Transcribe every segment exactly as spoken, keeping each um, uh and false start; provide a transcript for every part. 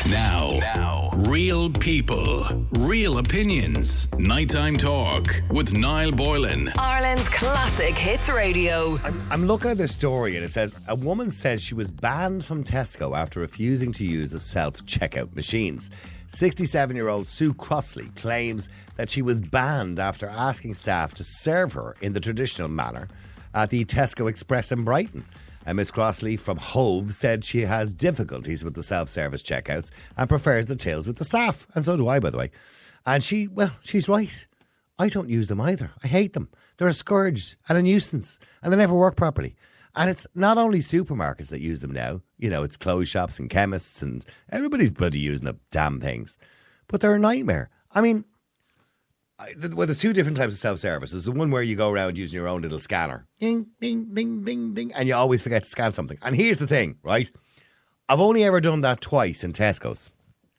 Now, now, real people, real opinions. Nighttime talk with Niall Boylan. Ireland's classic hits radio. I'm, I'm looking at this story and it says a woman says she was banned from Tesco after refusing to use the self-checkout machines. sixty-seven-year-old Sue Crossley claims that she was banned after asking staff to serve her in the traditional manner at the Tesco Express in Brighton. And Miss Crossley from Hove said she has difficulties with the self-service checkouts and prefers the tills with the staff. And so do I, by the way. And she, well, she's right. I don't use them either. I hate them. They're a scourge and a nuisance. And they never work properly. And it's not only supermarkets that use them now. You know, it's clothes shops and chemists and everybody's bloody using the damn things. But they're a nightmare. I mean, I, the, well, there's two different types of self-service. There's the one where you go around using your own little scanner. Ding, ding, ding, ding, ding. And you always forget to scan something. And here's the thing, right? I've only ever done that twice in Tesco's.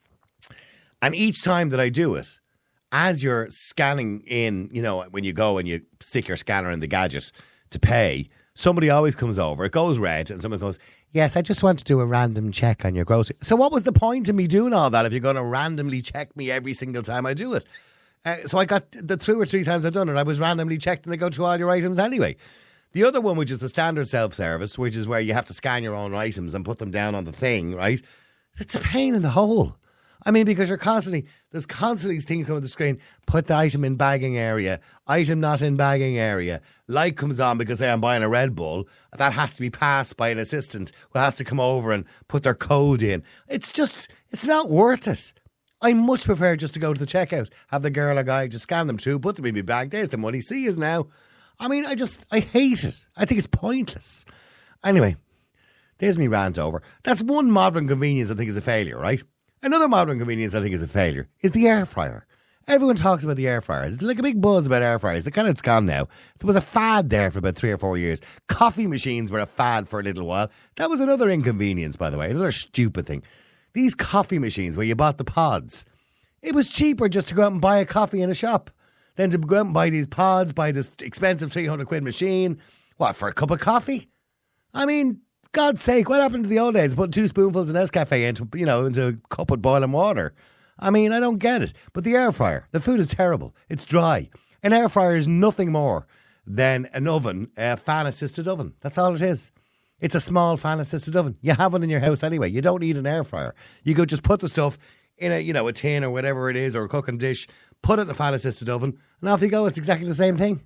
And each time that I do it, as you're scanning in, you know, when you go and you stick your scanner in the gadget to pay, somebody always comes over. It goes red and someone goes, yes, I just want to do a random check on your grocery. So what was the point of me doing all that if you're going to randomly check me every single time I do it? Uh, so I got the two or three times I've done it, I was randomly checked and they go through all your items anyway. The other one, which is the standard self-service, which is where you have to scan your own items and put them down on the thing, right? It's a pain in the hole. I mean, because you're constantly, there's constantly things coming on the screen. Put the item in bagging area. Item not in bagging area. Light comes on because say I'm buying a Red Bull. That has to be passed by an assistant who has to come over and put their code in. It's just, it's not worth it. I much prefer just to go to the checkout, have the girl or guy just scan them through, put them in my bag. There's the money. See us now. I mean, I just, I hate it. I think it's pointless. Anyway, there's me rant over. That's one modern convenience I think is a failure, right? Another modern convenience I think is a failure is the air fryer. Everyone talks about the air fryer. There's like a big buzz about air fryers. They kind of, it's gone now. There was a fad there for about three or four years. Coffee machines were a fad for a little while. That was another inconvenience, by the way. Another stupid thing. These coffee machines where you bought the pods, it was cheaper just to go out and buy a coffee in a shop than to go out and buy these pods, buy this expensive three hundred quid machine. What, for a cup of coffee? I mean, God's sake, what happened to the old days? Put two spoonfuls of Nescafe into, you know, into a cup with boiling water. I mean, I don't get it. But the air fryer, the food is terrible. It's dry. An air fryer is nothing more than an oven, a fan-assisted oven. That's all it is. It's a small fan-assisted oven. You have one in your house anyway. You don't need an air fryer. You could just put the stuff in a, you know, a tin or whatever it is, or a cooking dish, put it in a fan-assisted oven, and off you go. It's exactly the same thing.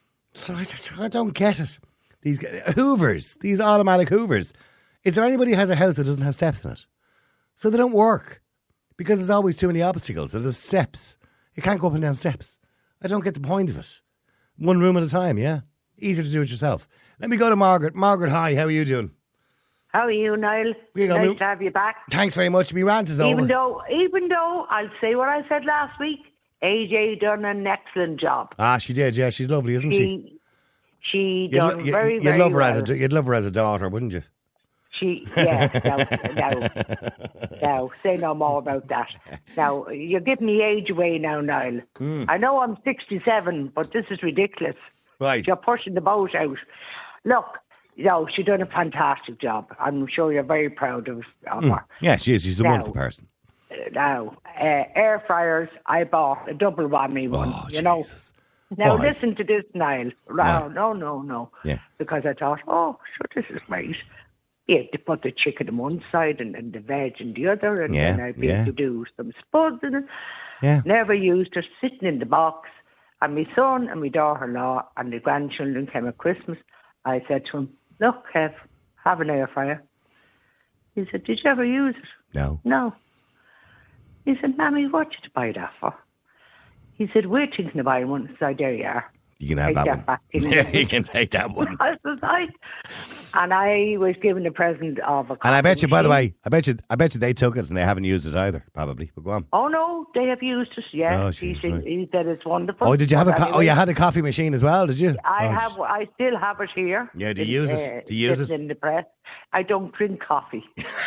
So I, I don't get it. These Hoovers, these automatic Hoovers. Is there anybody who has a house that doesn't have steps in it? So they don't work because there's always too many obstacles. And there's steps. You can't go up and down steps. I don't get the point of it. One room at a time, yeah. Easier to do it yourself. Let me go to Margaret. Margaret, hi. How are you doing? How are you, Niall? We nice me, to have you back. Thanks very much. My rant is even over. Though, even though, I'll say what I said last week, A J done an excellent job. Ah, she did, yeah. She's lovely, isn't she? She, she you'd done lo- very, you'd very love her well. As a, you'd love her as a daughter, wouldn't you? She, yeah, no, no, no, say no more about that. Now, you're giving me age away now, Niall. Mm. I know I'm sixty-seven, but this is ridiculous. Right. You're pushing the boat out. Look, you know, she's done a fantastic job. I'm sure you're very proud of, of Mm. her. Yeah, she is. She's a now, wonderful person. Uh, now, uh, air fryers, I bought a double whammy one, Oh, you know. Jesus. Now, Why? listen to this, Niall. No, Why? no, no, no. Yeah. Because I thought, oh, sure, this is great. Yeah, to put the chicken on one side and, and the veg on the other, and Yeah, then I'd be yeah. able to do some spuds in it. Yeah. Never used her, sitting in the box. And my son and my daughter-in-law and the grandchildren came at Christmas. I said to him, look, Kev, have an air fryer. He said, did you ever use it? No. No. He said, Mammy, what did you buy that for? He said, we're thinking of buying one. So there you are. You can have Take that, that one. back in Yeah, the- you can take that one. I was like, and I was given a present of a And I bet coffee you, by the machine. way, I bet you, I bet you they took it and they haven't used it either, probably. But go on. Oh no, they have used it. Yeah, Oh, he, jeez, said, right. he said it's wonderful. Oh, did you have a? But Co- oh, anyway, you had a coffee machine as well, did you? I Oh, have. I still have it here. Yeah, do in, you use it? uh, Do you use sitting it? in the press? I don't drink coffee.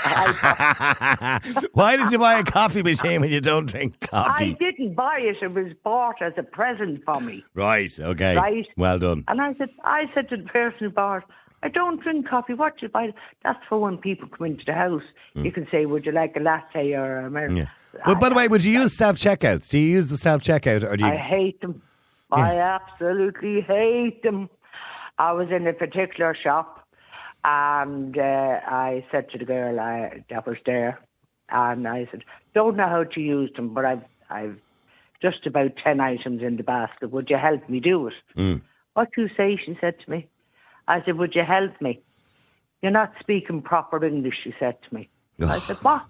I, Why did you buy a coffee machine when you don't drink I coffee? didn't buy it. It was bought as a present for me. Right. Okay. Right. Well done. And I said, I said to the person who bought, I don't drink coffee. What do you buy? That's for when people come into the house. Mm. You can say, would you like a latte or a American? Yeah. But by the way, would you use self-checkouts? Do you use the self-checkout or do you... I hate them. Yeah. I absolutely hate them. I was in a particular shop and uh, I said to the girl I, that was there, and I said, don't know how to use them, but I've, I've just about ten items in the basket. Would you help me do it? Mm. What you say, she said to me. I said, would you help me? You're not speaking proper English, she said to me. Oh, I said, what?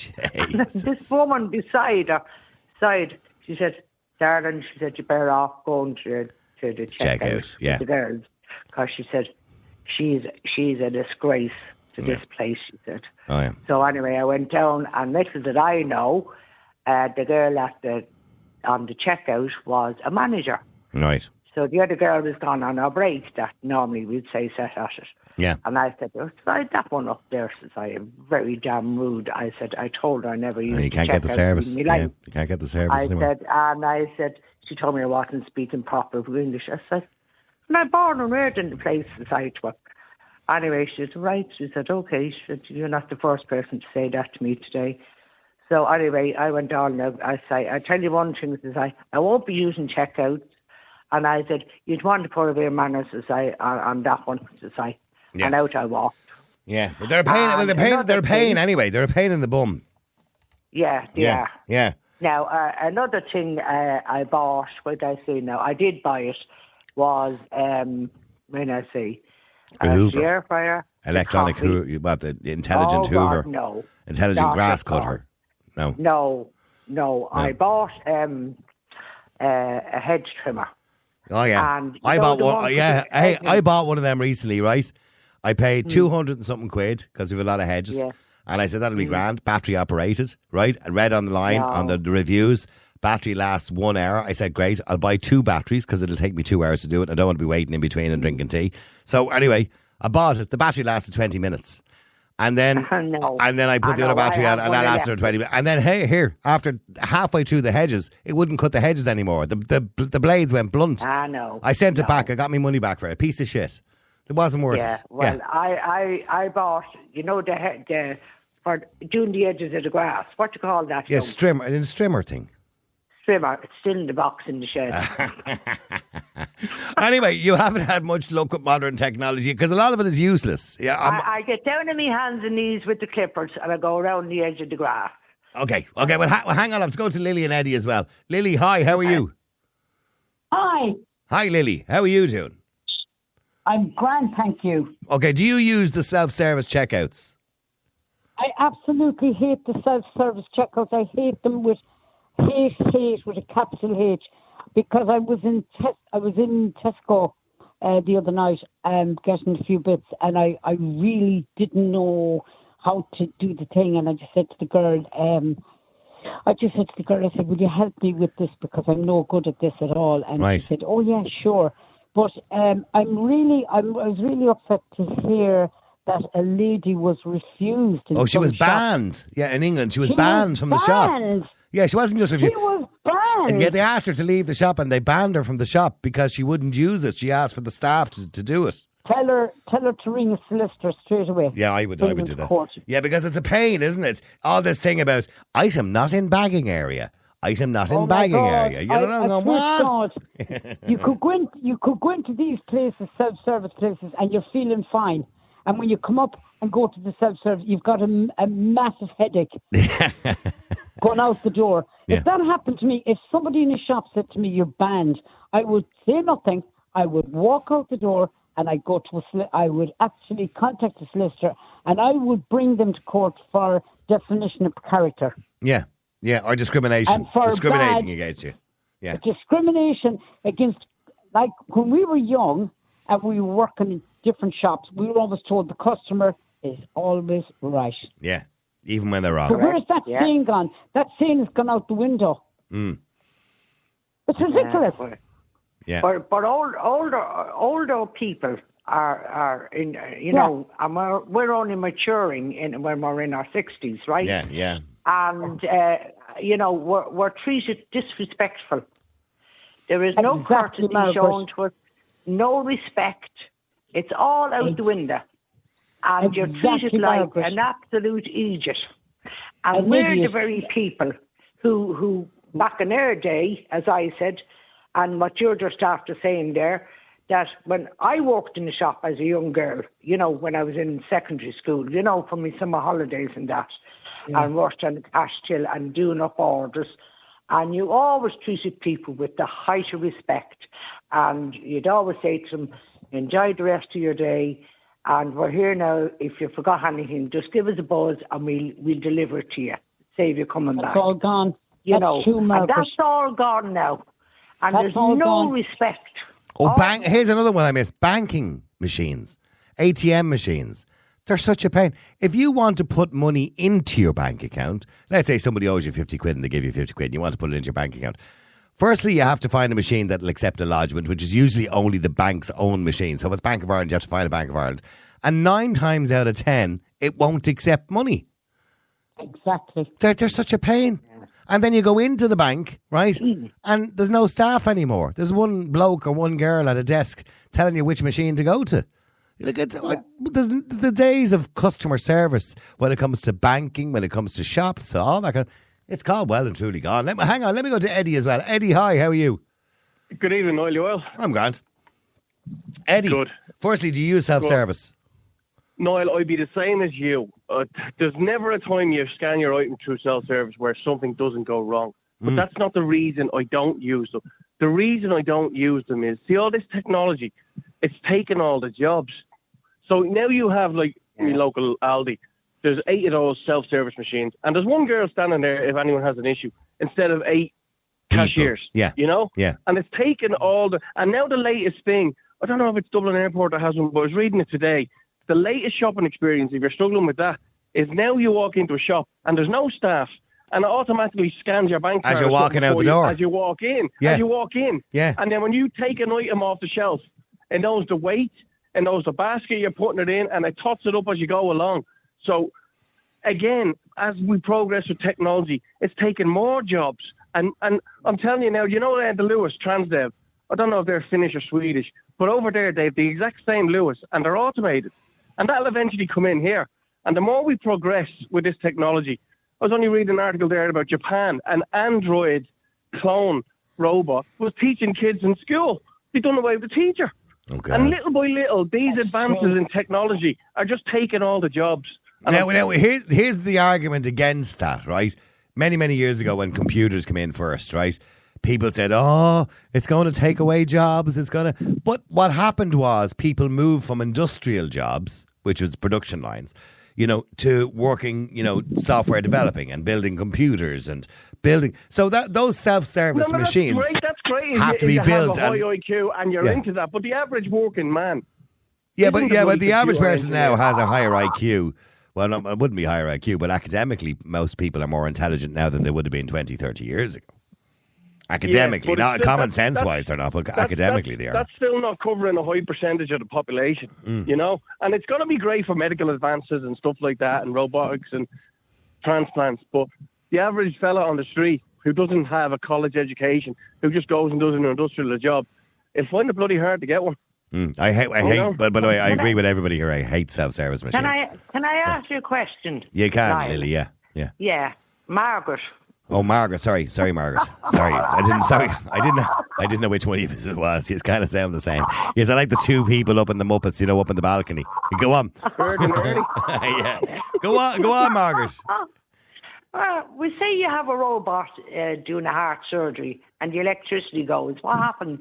This woman beside her, beside, she said, darling, she said, you better off going to, to the checkout Checkout, yeah. with the girls. Because she said, she's she's a disgrace to Yeah. this place, she said. Oh, yeah. So anyway, I went down, and little did I know, uh, the girl at the on the checkout was a manager. Right. So the other girl was gone on her break that normally we'd say set at it. Yeah. And I said, oh, try that one up there, says I. Very damn rude. I said, I told her I never used Oh, you to can't get the check out service. in my Yeah, life. you can't get the service I anymore. said, and I said, she told me I wasn't speaking proper English. I said, and I'm born and reared in the place beside her. Anyway, she said, right. She said, okay. She said, you're not the first person to say that to me today. So anyway, I went on. I say, I tell you one thing, says I, I won't be using checkouts. And I said, you'd want to put a bit of manners, says I, on, on that one, says I. Yeah. And out I walked. Yeah, but they're a pain. Well, they're And pain. another They're a pain thing- anyway. They're a pain in the bum. Yeah, they Yeah, are. yeah. Now, uh, another thing uh, I bought, what did I say now? I did buy it, was, um, when I say, A uh, Hoover. the air fryer. the Electronic coffee. Hoover. What the intelligent Oh, God, Hoover? no. Intelligent Not grass at all. cutter. No. No, no. I bought um, uh, a hedge trimmer. Oh yeah. And you I know bought the one. ones Yeah. with the Hey, hedge I in- bought one of them recently. Right. I paid two hundred and something quid because we have a lot of hedges. Yeah. And I said that'll be grand. Battery operated. Right. I read on the line No. on the, the reviews. Battery lasts one hour. I said, great. I'll buy two batteries because it'll take me two hours to do it. I don't want to be waiting in between and drinking tea. So anyway, I bought it. The battery lasted twenty minutes. And then, No. and then I put I the other know, I battery on, have and one that of lasted them. twenty minutes. And then, hey, here, after halfway through the hedges, it wouldn't cut the hedges anymore. The the the blades went blunt. I know. I sent it No. back. I got my money back for it. A piece of shit. It wasn't worth Yeah, it. well, yeah. I, I, I bought, you know, the, he- the for doing the edges of the grass. What do you call that? Yeah, young strimmer, a strimmer thing. Trimmer. It's still in the box in the shed. Anyway, you haven't had much luck with modern technology because a lot of it is useless. Yeah. I'm, I, I get down on my hands and knees with the clippers and I go around the edge of the grass. okay. Okay. Well, ha- well, hang on. Let's go to Lily and Eddie as well. Lily, hi. How are you? Hi, Hi, Lily. How are you doing? I'm grand, thank you. Okay. Do you use the self-service checkouts? I absolutely hate the self-service checkouts. I hate them with hate, hate with a capital H, because I was in Tes- I was in Tesco uh, the other night um, getting a few bits, and I, I really didn't know how to do the thing, and I just said to the girl, um, I just said to the girl, I said, will you help me with this because I'm no good at this at all? And Right. she said, oh yeah, sure. But um, I'm really, I'm, I was really upset to hear that a lady was refused. In Oh, she some was shop. banned. Yeah, in England, she was She banned was from the shop. banned. Yeah, she wasn't just She refused. was banned. And yet they asked her to leave the shop and they banned her from the shop because she wouldn't use it. She asked for the staff to, to do it. Tell her, tell her to ring a solicitor straight away. Yeah, I would, Bring I would them do to that. court. Yeah, because it's a pain, isn't it? All this thing about item not in bagging area, item not in Oh my bagging God. area. You don't I, know I what? swear to God, you could go in, you could go into these places, self-service places, and you're feeling fine. And when you come up and go to the self-service, you've got a, a massive headache going out the door. Yeah. If that happened to me, if somebody in a shop said to me, "You're banned," I would say nothing. I would walk out the door and I'd go to a soli- I would actually contact the solicitor and I would bring them to court for defamation of character. Yeah, yeah, or discrimination. And for Discriminating bad- against you. Yeah. Discrimination against, like when we were young and we were working in different shops, we were always told the customer is always right. Yeah, even when they're But wrong. where's that Yeah. saying gone? That saying has gone out the window. Mm. It's ridiculous. Yeah, but- Yeah. But but old, older older people are are in uh, you Yeah. know and we're, we're only maturing in when we're in our sixties, right? Yeah, yeah. And uh, you know we're we're treated disrespectful. There is no Exactly, courtesy Margaret. shown to us, no respect. It's all out the window. And you're Exactly, treated like Margaret. an absolute idiot. And An we're idiot. the very people who, who, back in our day, as I said, and what you're just after saying there, that when I worked in the shop as a young girl, you know, when I was in secondary school, you know, for my summer holidays and that, and worked on the cash till and doing up orders, and you always treated people with the height of respect, and you'd always say to them, enjoy the rest of your day, and we're here now. If you forgot anything, just give us a buzz and we'll, we'll deliver it to you. Save you coming That's back. all gone. You That's know, true, and Margaret. that's all gone now. And That's there's all no gone. respect. Oh, All- bank. Here's another one I missed. Banking machines, A T M machines. They're such a pain. If you want to put money into your bank account, let's say somebody owes you fifty quid and they give you fifty quid and you want to put it into your bank account. Firstly, you have to find a machine that will accept a lodgement, which is usually only the bank's own machine. So if it's Bank of Ireland, you have to find a Bank of Ireland. And nine times out of ten, it won't accept money. Exactly. They're, they're such a pain. And then you go into the bank, right? Mm. And there's no staff anymore. There's one bloke or one girl at a desk telling you which machine to go to. Look at I, there's the days of customer service when it comes to banking, when it comes to shops, all that kind of, it's called well and truly gone. Let me, hang on, let me go to Eddie as well. Eddie, hi, how are you? Good evening, Niall. You well? I'm grand. Eddie, Good. firstly, do you use self-service? Niall, I'd be the same as you. Uh, there's never a time you scan your item through self-service where something doesn't go wrong. But that's not the reason I don't use them. The reason I don't use them is, see, all this technology, it's taken all the jobs. So now you have, like, your local Aldi, there's eight of those self-service machines, and there's one girl standing there if anyone has an issue, instead of eight cashiers. Yeah. You know? Yeah. And it's taken all the... And now the latest thing, I don't know if it's Dublin Airport that has one, but I was reading it today. The latest shopping experience, if you're struggling with that, is now you walk into a shop and there's no staff, and it automatically scans your bank card As you're or walking something out for the you door. As you walk in. Yeah. As you walk in. Yeah. And then when you take an item off the shelf, it knows the weight, it knows the basket you're putting it in, and it tots it up as you go along. So, again, as we progress with technology, it's taken more jobs. And and I'm telling you now, you know uh, the Lewis Transdev, I don't know if they're Finnish or Swedish, but over there they have the exact same Lewis, and they're automated. And that'll eventually come in here. And the more we progress with this technology, I was only reading an article there about Japan, an android clone robot was teaching kids in school. They done away with the teacher. Okay. And little by little, these advances in technology are just taking all the jobs. And Now, now here's, here's the argument against that, right? Many, many years ago when computers came in first, right? People said, oh, it's going to take away jobs. It's going to... But what happened was people moved from industrial jobs, which was production lines, you know, to working, you know, software developing and building computers and building... So that those self-service No, no, machines That's great, that's great. if have you- to if be you built. Have a and- high I Q and you're Yeah. into that. But the average working man... Yeah, but Isn't yeah, the but the bloody average computer person now engineer. has a higher I Q. Well, no, it wouldn't be higher I Q, but academically, most people are more intelligent now than they would have been twenty, thirty years ago. Academically, but not it's still- common that's- sense that's- wise, they're not, but That's- academically that's, they are. That's still not covering a high percentage of the population, Mm. you know? And it's going to be great for medical advances and stuff like that and robotics and transplants. But the average fella on the street who doesn't have a college education, who just goes and does an industrial job, it'll find it bloody hard to get one. Mm. I hate, I Oh, hate, no. but by the way, I Can agree I- with everybody here. I hate self-service machines. Can I can I ask you a question? You can, Niall? Lily, yeah. Yeah. Yeah, Margaret. Oh, Margaret, sorry, sorry, Margaret. Sorry, I didn't, sorry, I didn't know, I didn't know which one of you it was. You kind of sound the same. Yes, I like the two people up in the Muppets, you know, up in the balcony. Go on. Bird and early. Yeah. Go on, go on, Margaret. Uh, we say you have a robot uh, doing a heart surgery and the electricity goes. What happens?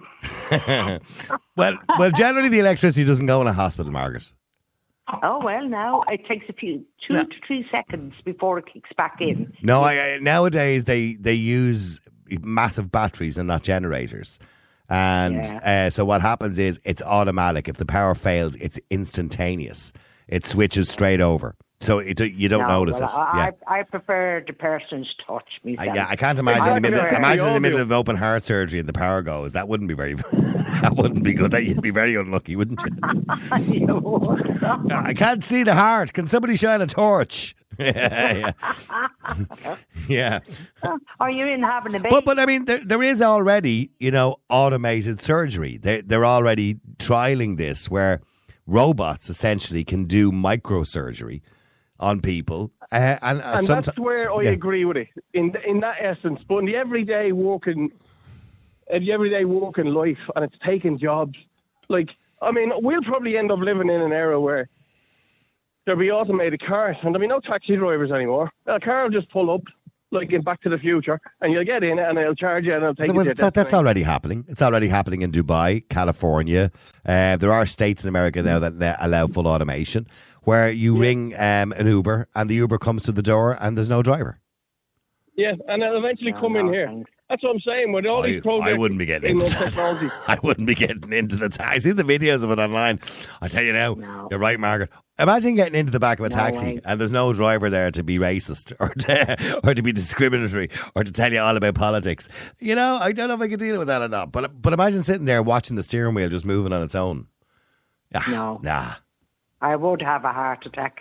Well, well, generally the electricity doesn't go in a hospital, Margaret. Oh, well, now it takes a few, two No. to three seconds before it kicks back in. No, I, I, nowadays they, they use massive batteries and not generators. And uh, so what happens is it's automatic. If the power fails, it's instantaneous. It switches straight over. So it, you don't No, notice well, it. I, Yeah. I I prefer the person's touch myself. I, yeah, I can't imagine in the middle. Exactly. Imagine in the We middle all of open heart surgery and the power goes. That wouldn't be very. That wouldn't be good. That you'd be very unlucky, wouldn't you? You know. I can't see the heart. Can somebody shine a torch? yeah, yeah. yeah. Are you in having a baby? But but I mean, there there is already, you know, automated surgery. They they're already trialing this where robots essentially can do microsurgery on people. Uh, and uh, and someti- that's where I yeah. agree with it, in in that essence. But in the everyday working, in the everyday working life, and it's taking jobs, like, I mean, we'll probably end up living in an era where there'll be automated cars, and there'll be no taxi drivers anymore. A car will just pull up, like in Back to the Future, and you'll get in it, and it'll charge you, and it'll take Well, you to that's, that's already happening. It's already happening in Dubai, California. Uh, there are states in America now that uh, allow full automation, where you ring um, an Uber, and the Uber comes to the door, and there's no driver. Yeah, and it'll eventually No, come in no, here. thanks. That's what I'm saying. With all I, these projects, I wouldn't be getting in into the technology. that. I wouldn't be getting into the taxi. I see the videos of it online. I tell you now, No. you're right, Margaret. Imagine getting into the back of a No taxi way. and there's no driver there to be racist or to, or to be discriminatory or to tell you all about politics. You know, I don't know if I could deal with that or not. But but imagine sitting there watching the steering wheel just moving on its own. Ah, No. Nah. I would have a heart attack.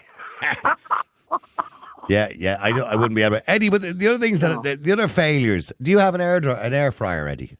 Yeah, yeah, I don't, I wouldn't be able to. Eddie, but the, the other things No. that the, the other failures. Do you have an air dry, an air fryer, Eddie?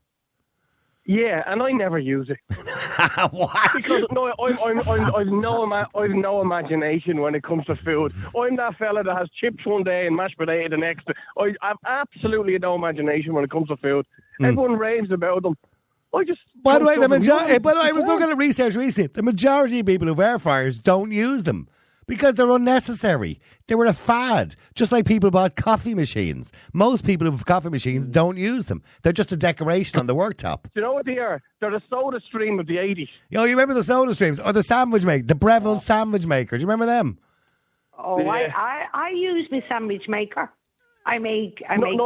Yeah, and I never use it. Why? Because no, I'm, I'm, I'm, I've no, ima- I've no imagination when it comes to food. I'm that fella that has chips one day and mashed potato the next. I have absolutely no imagination when it comes to food. Mm. Everyone raves about them. I just. By the way, don't the shove them majority. in. By the way, I was looking at research recently. The majority of people who have air fryers don't use them because they're unnecessary. They were a fad, just like people bought coffee machines. Most people who have coffee machines don't use them. They're just a decoration on the worktop. Do you know what they are? They're the soda stream of the eighties. You know, you remember the Soda Streams or the sandwich maker, the Breville sandwich maker. Do you remember them? Oh, Yeah. I, I, I use my sandwich maker. I make, I No, make, no,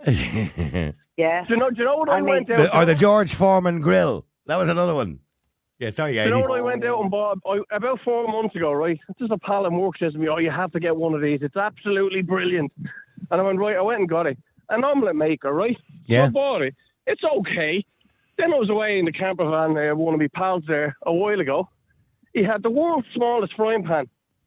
uh, yeah. Do you know? Do you know what I, I went mean- out? The, or the George Foreman grill. That was another one. Yeah, sorry, Do you Eddie. know what I went out and bought I, about four months ago, right? Just a pal in work says to me, oh, you have to get one of these. It's absolutely brilliant. And I went, right, I went and got it. An omelette maker, right? Yeah. So I bought it. It's okay. Then I was away in the camper van there, one of my pals there a while ago. He had the world's smallest frying pan.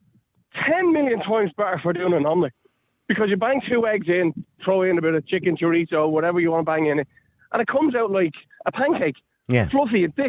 Ten million times better for doing an omelette. Because you bang two eggs in, throw in a bit of chicken chorizo, whatever you want to bang in it, and it comes out like a pancake. Yeah. Fluffy and thick.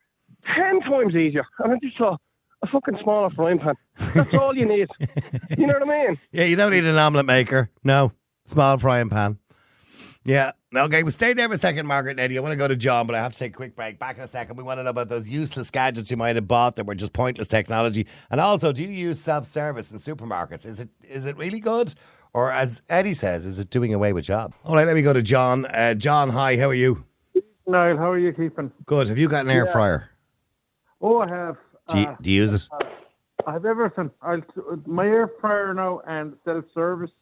Ten times easier. And I just thought, a fucking smaller frying pan. That's all you need. You know what I mean? Yeah, you don't need an omelette maker. No. Small frying pan. Yeah. Okay, we'll stay there for a second, Margaret and Eddie. I want to go to John, but I have to take a quick break. Back in a second. We want to know about those useless gadgets you might have bought that were just pointless technology. And also, do you use self-service in supermarkets? Is it is it really good? Or as Eddie says, is it doing away with jobs? All right, let me go to John. Uh, John, hi, how are you? Niall, how are you keeping? Good. Have you got an air Yeah. fryer? Oh, I have. Do you, uh, do you use it? I have everything. I'll, my air fryer now and self-service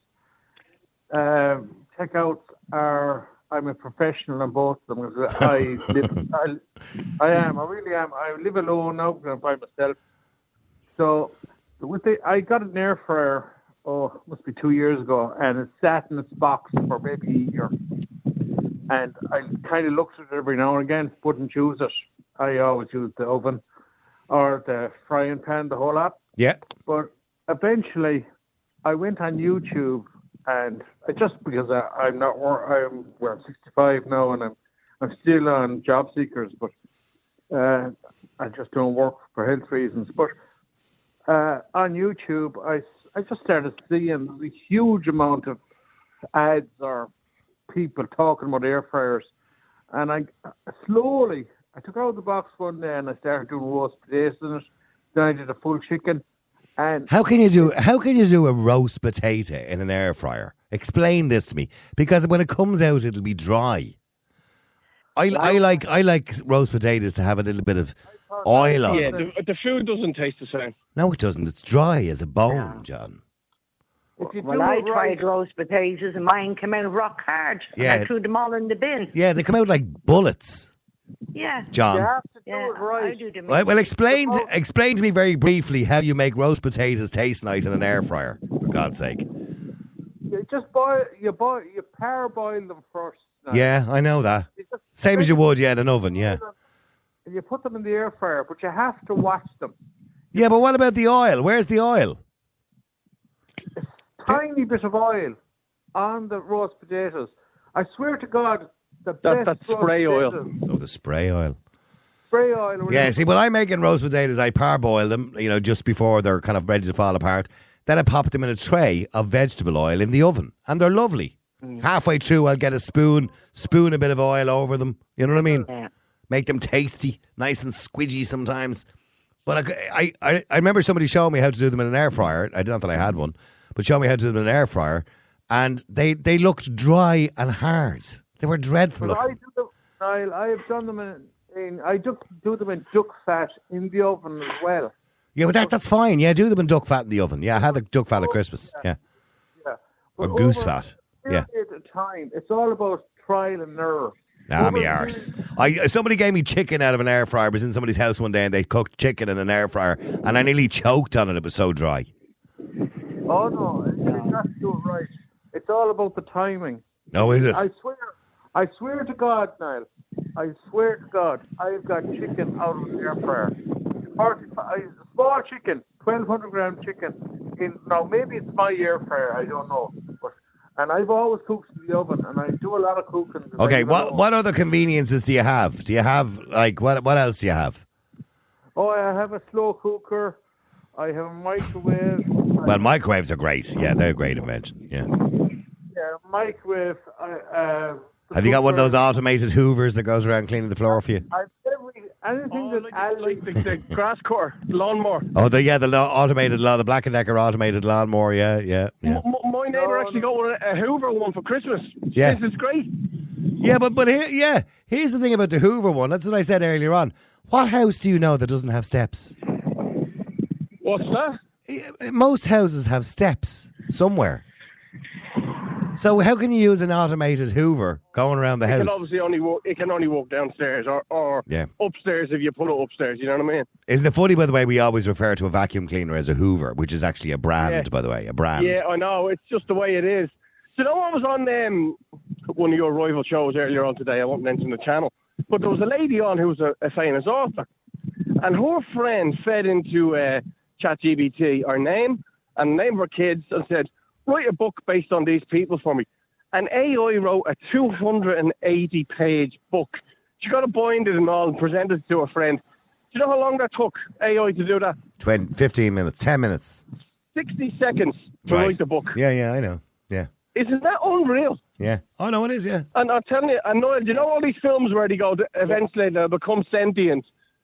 uh, checkouts are. I'm a professional on both of them. I live. I, I am. I really am. I live alone now because I'm by myself. So, with the, I got an air fryer. Oh, must be two years ago, and it sat in its box for maybe a year. And I kind of looked at it every now and again, wouldn't use it. I always use the oven or the frying pan, the whole lot. Yeah. But eventually, I went on YouTube, and I, just because I, I'm not, wor- I'm well, I'm sixty-five now, and I'm I'm still on job seekers, but uh, I just don't work for health reasons. But uh, on YouTube, I I just started seeing a huge amount of ads or people talking about air fryers, and I slowly I took out the box one day and I started doing roast potatoes in it. Then I did a full chicken. And How can you do how can you do a roast potato in an air fryer? Explain this to me, because when it comes out, it'll be dry. I, I like I like roast potatoes to have a little bit of oil on. Yeah, them. the, the food doesn't taste the same. No, it doesn't. It's dry as a bone, John. if you Well, do I it tried right, roast potatoes and mine came out rock hard. Yeah. And I threw them all in the bin. Yeah, they come out like bullets, Yeah. John. you have to do Yeah, it right. I do them. Well, well, explain to, explain to me very briefly how you make roast potatoes taste nice in an air fryer. For God's sake. You just boil, you boil, you parboil them first. now. Yeah, I know that. You just- Same as you would, yeah, in an oven. Yeah. And you put them in the air fryer, but you have to watch them. Yeah, but what about the oil? Where's the oil? Tiny bit of oil on the roast potatoes. I swear to God, the That- best that's roast spray oil. potatoes- Oh, the spray oil. spray oil. Or Yeah, see, when I'm making roast potatoes, I parboil them, you know, just before they're kind of ready to fall apart. Then I pop them in a tray of vegetable oil in the oven, and they're lovely. Mm. Halfway through, I'll get a spoon, spoon a bit of oil over them. You know what I mean? Yeah. Make them tasty, nice and squidgy sometimes. But I, I, I remember somebody showing me how to do them in an air fryer. I don't know that I had one, but showing me how to do them in an air fryer, and they, they looked dry and hard. They were dreadful. But I looking. do them, Niall, I have done them in, in I just do them in duck fat in the oven as well. Yeah, but that, that's fine. Yeah, do them in duck fat in the oven. Yeah, I had the duck fat at Christmas. Yeah. Yeah. Or But goose over fat. a Yeah. period of time, it's all about trial and error. Ah, Over me a arse. period- I, somebody gave me chicken out of an air fryer. I was in somebody's house one day and they cooked chicken in an air fryer and I nearly choked on it. It was so dry. Oh no, you have to do it right. It's all about the timing. Oh, is it? I swear, I swear to God, Niall, I swear to God, I've got chicken out of the air fryer. forty-five, a small chicken, twelve hundred gram chicken. In now, maybe it's my air fryer, I don't know. But and I've always cooked in the oven, and I do a lot of cooking. Okay, I what don't what other conveniences do you have? Do you have, like, what what else do you have? Oh, I have a slow cooker. I have a microwave. Well, microwaves are great. Yeah, they're a great invention. Yeah. Yeah, microwave. I, uh, the Have you got one of cooker. those automated hoovers that goes around cleaning the floor for you? I've every, anything Oh, that like, Al- like the, the grass cutter, lawnmower. Oh, the, yeah, the lo- automated lawn, the Black and Decker automated lawnmower. Yeah, yeah, yeah. M- m- my neighbour No, actually no. got one, a Hoover one for Christmas. Yeah. This is great. Yeah, but but here, yeah, here's the thing about the Hoover one. That's what I said earlier on. What house do you know that doesn't have steps? What's that? Most houses have steps somewhere. So how can you use an automated Hoover going around the It can house? obviously only walk, it can only walk downstairs or, or Yeah. upstairs if you put it upstairs. You know what I mean? Isn't it funny, by the way, we always refer to a vacuum cleaner as a Hoover, which is actually a brand, Yeah. by the way, a brand. Yeah, I know. It's just the way it is. Do you know what was on um, one of your rival shows earlier on today? I won't mention the channel. But there was a lady on who was a, a famous author. And her friend fed into uh, ChatGPT her name and the name of her kids and said, write a book based on these people for me. And A I wrote a two hundred eighty page book. She got it binded and all and presented it to her friend. Do you know how long that took A I to do that? twenty, fifteen minutes, ten minutes. sixty seconds to Right. write the book. Yeah, yeah, I know. Yeah, Isn't that unreal? yeah. Oh, no, it is, yeah. And I'm telling you, and Noel, do you know all these films where they go, to, eventually they'll become sentient?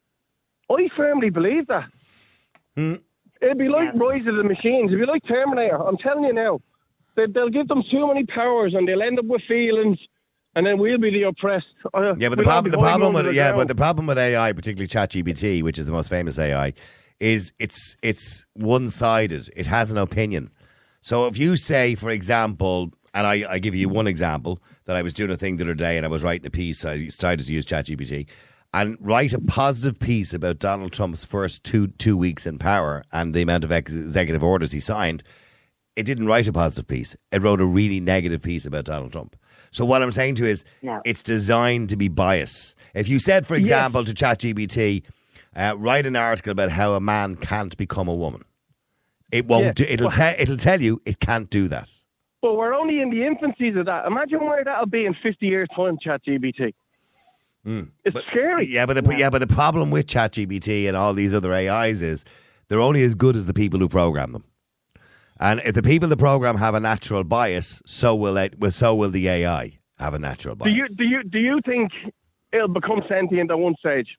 I firmly believe that. Hmm. It'd be like Rise of the Machines. It'd be like Terminator. I'm telling you now. They, they'll give them too many powers and they'll end up with feelings and then we'll be the oppressed. Uh, Yeah, but the we'll all problem, be the hiding problem under with the yeah, ground. but the problem with A I, particularly ChatGPT, which is the most famous A I, is it's it's one sided. It has an opinion. So if you say, for example, and I, I give you one example that I was doing a thing the other day and I was writing a piece. I decided to use ChatGPT and write a positive piece about Donald Trump's first two two weeks in power and the amount of ex- executive orders he signed. It didn't write a positive piece. It wrote a really negative piece about Donald Trump. So what I'm saying to you is No. it's designed to be biased. If you said, for example, to ChatGPT, uh, write an article about how a man can't become a woman, it won't. Yeah. Do, it'll, te- it'll tell you it can't do that. But we're only in the infancies of that. Imagine where that'll be in fifty years' time, ChatGPT. Mm. It's scary. Yeah, but the yeah, but the problem with ChatGPT and all these other A Is is they're only as good as the people who program them. And if the people that program have a natural bias, so will it. Well, so will the A I have a natural bias. Do you do you do you think it'll become sentient at one stage?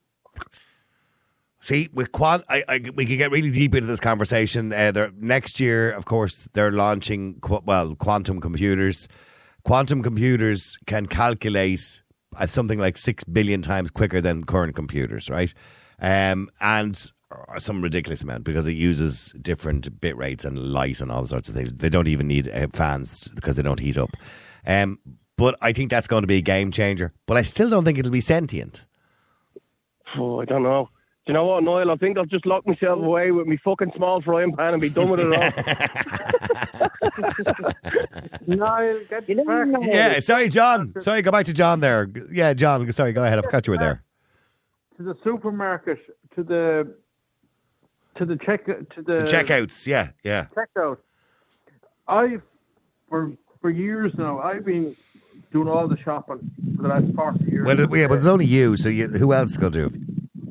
See, with quant, I, I, we could get really deep into this conversation. Uh, they're- next year, of course, they're launching qu- well quantum computers. Quantum computers can calculate at something like six billion times quicker than current computers, right? Um, and uh, some ridiculous amount because it uses different bit rates and light and all sorts of things. They don't even need uh, fans because they don't heat up. Um, but I think that's going to be a game changer. But I still don't think it'll be sentient. Oh, I don't know. Do you know what, Noel? I think I'll just lock myself away with my fucking small frying pan and be done with it all. Niall, get You never back. know. Yeah, sorry, John. Sorry, go back to John there. Yeah, John, sorry, go ahead. I forgot you were there. To the supermarket, to the to the check to the, The checkouts, yeah, yeah. checkout. I've for for years now. I've been doing all the shopping for the last forty years. Well, it- yeah, but it's only you, so you, who else is going to do it?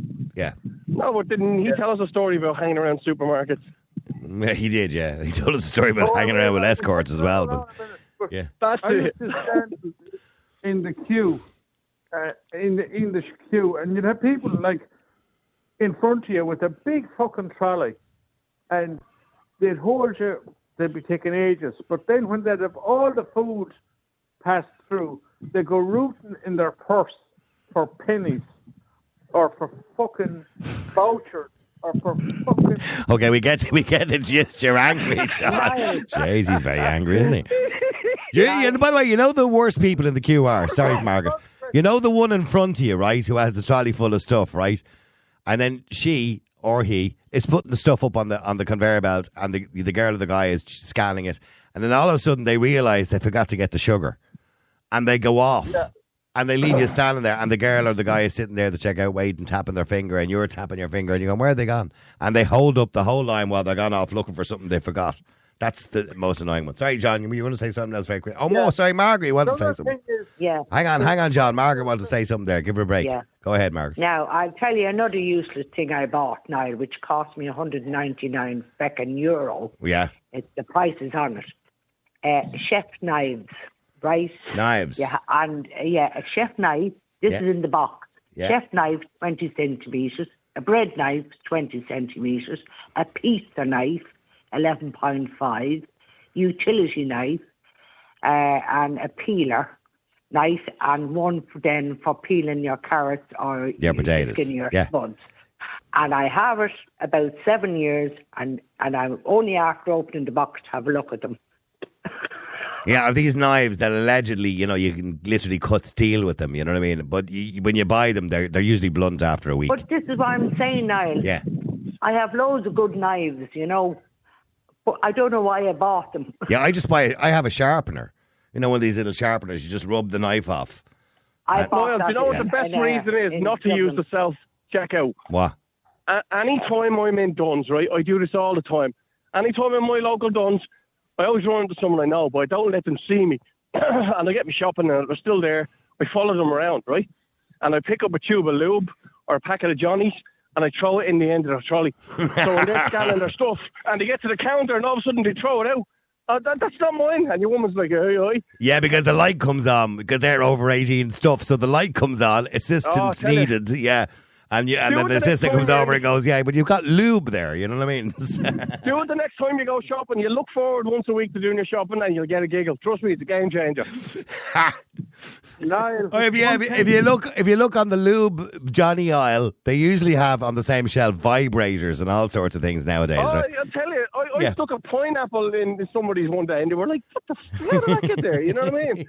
No, but didn't he tell us a story about hanging around supermarkets? Yeah, he did, yeah. He told us a story about Oh, hanging no, around with no, escorts as no, well. no, But no, but yeah. That's I it. used to stand in the queue, uh, in the English queue, and you'd have people like in front of you with a big fucking trolley, and they'd hold you. They'd be taking ages, but then when they'd have all the food passed through, they go rooting in their purse for pennies or for fucking vouchers. Or for fucking Okay, we get we get the gist. You're angry, John. Jeez, he's very angry, isn't he? Yeah, yeah, by the way, you know the worst people in the queue are. Sorry, Margaret. You know the one in front of you, right, who has the trolley full of stuff, right? And then she or he is putting the stuff up on the on the conveyor belt, and the the girl or the guy is scanning it, and then all of a sudden they realise they forgot to get the sugar, and they go off. Yeah. And they leave you standing there, and the girl or the guy is sitting there at the checkout waiting, tapping their finger, and you're tapping your finger, and you're going, where are they gone? And they hold up the whole line while they're gone off looking for something they forgot. That's the most annoying one. Sorry, John, you were going to say something else very quick. Oh, Yeah. no, sorry, Margaret, you wanted to say Another something. thing is, Yeah. Hang on, hang on, John. Margaret wanted to say something there. Give her a break. Yeah. Go ahead, Margaret. Now, I'll tell you another useless thing I bought now, which cost me one hundred ninety-nine fucking euro. Yeah. It's the prices on it. Uh, chef knives, right? Knives. Yeah, and uh, yeah, a chef knife. This Yeah. is in the box. Yeah. Chef knife, twenty centimetres. A bread knife, twenty centimetres. A pizza knife, eleven point five. Utility knife, uh, and a peeler knife, and one for then for peeling your carrots or Your potatoes. skin your Yeah. spuds. And I have it about seven years, and, and I'm only after opening the box to have a look at them. Yeah, of these knives that allegedly, you know, you can literally cut steel with them, you know what I mean? But you, when you buy them, they're, they're usually blunt after a week. But this is what I'm saying, Niall. Yeah. I have loads of good knives, you know, but I don't know why I bought them. Yeah, I just buy, I have a sharpener. You know, one of these little sharpeners, you just rub the knife off. I Uh, bought Noel, do that you know what in- the best in, uh, reason is in not to use Dublin. the self-checkout? What? A- any time I'm in Dunn's, right, I do this all the time. Any time I'm in my local Dunn's, I always run into someone I know, but I don't let them see me. And I get me shopping, and they're still there. I follow them around, right? And I pick up a tube of lube or a packet of Johnnies, and I throw it in the end of the trolley. So when they're scanning their stuff, and they get to the counter, and all of a sudden they throw it out. Uh, that, that's not mine. And your woman's like, hey, hey. Yeah, because the light comes on, because they're over eighteen stuff. So the light comes on, Oh, assistance tell you. needed. Yeah. And, you, and Do then it the the next assistant comes time, over man. and goes, yeah, but you've got lube there, you know what I mean? Do it the next time you go shopping. You look forward once a week to doing your shopping, and you'll get a giggle. Trust me, it's a game changer. Niall, Or if you, if, you- if you look if you look on the lube Johnny aisle, they usually have on the same shelf vibrators and all sorts of things nowadays, Oh, right? I'll tell you, I, I Yeah. stuck a pineapple in somebody's one day, and they were like, what the f- how did that get there? You know what I mean?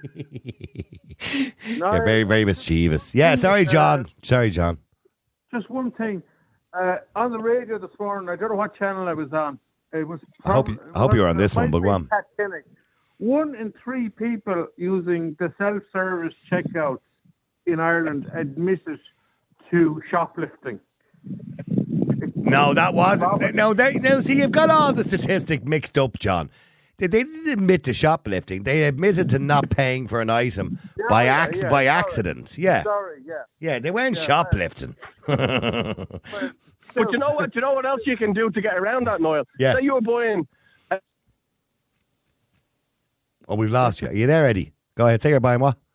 They're very, very mischievous. Yeah, sorry, John. Sorry, John. just one thing. Uh, on the radio this morning, I don't know what channel I was on. It was. I hope you- I hope you were on this one, but go on. Pat Kinnick. One in three people using the self-service checkouts in Ireland admitted to shoplifting. No, that wasn't. No, they, no. See, you've got all the statistic mixed up, John. They, they didn't admit to shoplifting. They admitted to not paying for an item Yeah, by yeah, ac- yeah, by sorry. accident. Yeah, Sorry, yeah. yeah. They weren't Yeah, shoplifting. But you know what? You know what else you can do to get around that, Noel? Yeah. Say you were buying. Oh, we've lost you. Are you there, Eddie? Go ahead. Say you're buying what?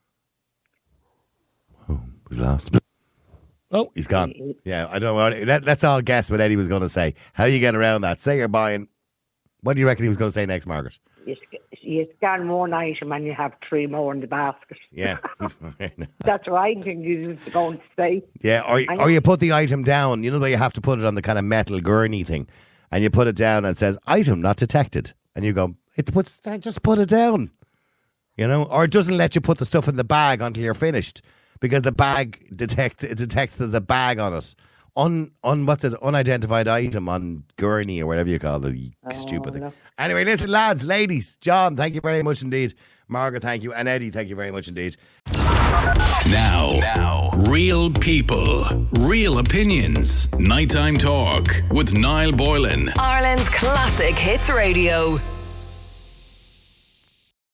Oh, we've lost him. Oh, he's gone. Yeah, I don't know. Let, let's all guess what Eddie was going to say. How you get around that? Say you're buying. What do you reckon he was going to say next, Margaret? You, sc- you scan one item and you have three more in the basket. Yeah. That's what I think he's going to say. Yeah, or, I- or you put the item down. You know where you have to put it on the kind of metal gurney thing, and you put it down and it says item not detected, and you go, it puts just put it down, you know, or it doesn't let you put the stuff in the bag until you're finished because the bag detects it detects there's a bag on it. Un, un what's it unidentified item on gurney or whatever you call the stupid thing. no. Anyway, listen, lads, ladies, John, thank you very much indeed. Margaret, thank you, and Eddie, thank you very much indeed. Now, now, real people, real opinions. Nighttime Talk with Niall Boylan. Ireland's classic hits radio.